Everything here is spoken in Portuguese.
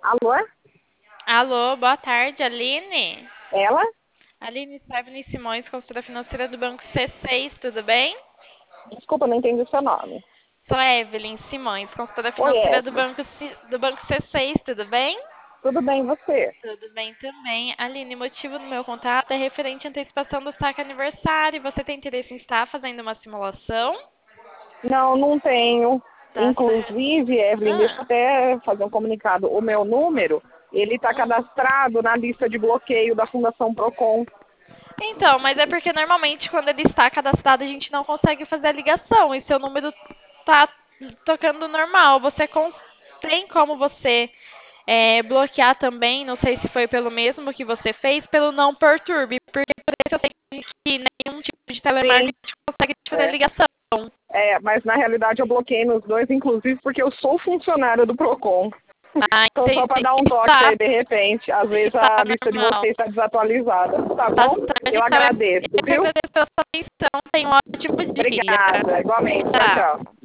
Alô? Alô, boa tarde, Aline. Ela? Aline Stephanie Simões, consultora financeira do Banco C6, tudo bem? Desculpa, não entendi o seu nome. Sou Evelyn Simões, consultora Oi, financeira do Evelyn. Banco C6, tudo bem? Tudo bem, e você? Tudo bem também. Aline, o motivo do meu contato é referente à antecipação do saque aniversário. Você tem interesse em estar fazendo uma simulação? Não, não tenho. Tá certo. Inclusive, Evelyn, deixa eu Ah, até fazer um comunicado. O meu número, ele está hum. cadastrado na lista de bloqueio da Fundação Procon. Então, mas é porque normalmente quando ele está cadastrado a gente não consegue fazer a ligação e seu número tá tocando normal. Tem como você bloquear também, não sei se foi pelo mesmo que você fez, pelo não perturbe, porque por isso eu sei que nenhum tipo de Sim, telemarketing consegue te fazer é. ligação. Mas na realidade eu bloqueei nos dois, inclusive porque eu sou funcionária do Procon. Ah, Então, só para entendi. dar um toque Está, aí, de repente, às vezes está a lista de normal. vocês está desatualizada. Tá Tá bom? Eu certo. agradeço, Eu que viu? agradeço pela sua atenção. Tenha um ótimo dia. Obrigada. Igualmente. Tchau, Tchau. tchau.